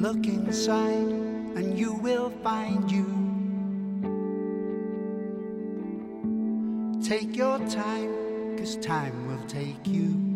Look inside and you will find you. Take your time, 'cause time will take you.